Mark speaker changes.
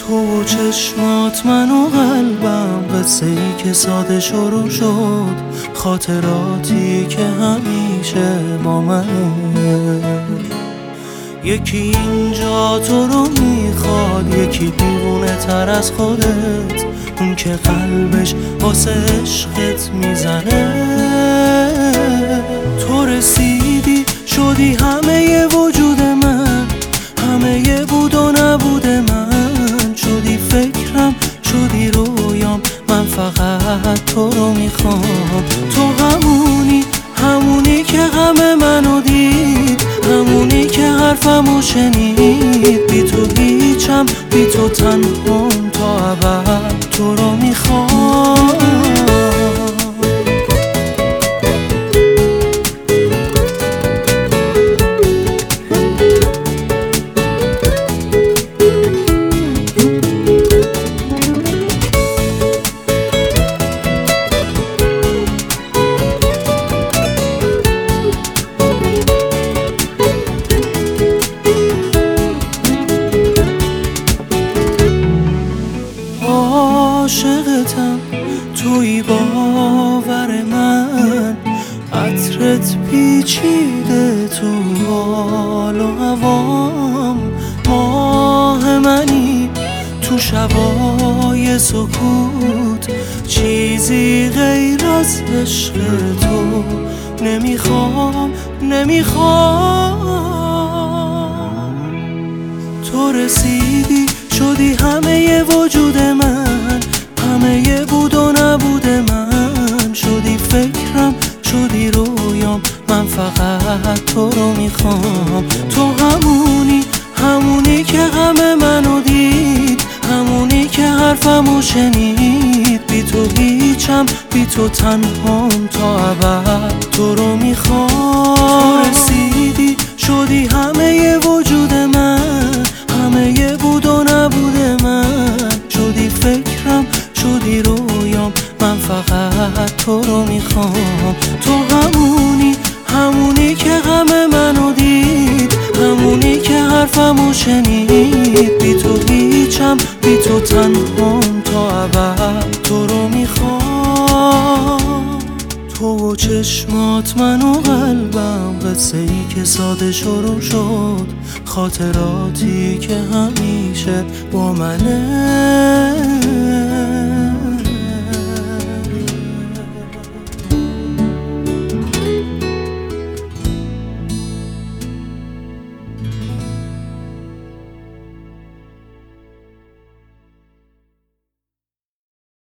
Speaker 1: تو و چشمات من و قلبم، قصه ای که ساده شروع شد، خاطراتی که همیشه با منه. یکی اینجا تو رو میخواد، یکی دیوونه تر از خودت، اون که قلبش واسه عشقت میزنه. تو رسیدی شدی همه وجود من، همه بود و نبود من، شدی فکرم شدی رویام، من فقط تو رو میخوام. تو همونی که غم منو دید، همونی که حرفمو شنید. بی تو هیچم، بی تو تنهام تا ابد، تو رو میخوام. عاشقتم توی باور من، عطرت پیچیده تو حال و هوام. ماه منی تو شبای سکوت، چیزی غیر از عشق تو نمیخوام. تو رسیدی شدی همه وجود من، همه بود و نبود من، شدی فکرم شدی رویام، من فقط تو رو میخوام. تو همونی که غم منو دید، همونی که حرفمو شنید. بی تو هیچم، بی تو تنهام تا ابد، تو رو میخوام. تو رسیدی شدی همه وجود من، همه بود و نبود من، شدی فکرم شدی رویام، من فقط تو رو میخوام. تو همونی که غم منو دید، همونی که حرفمو شنید. بی تو هیچم، بی تو تنهام تا ابد، تو رو میخوام. تو و چشمات من و قلبم، قصه ای که ساده شروع شد، خاطراتی که همیشه با منه.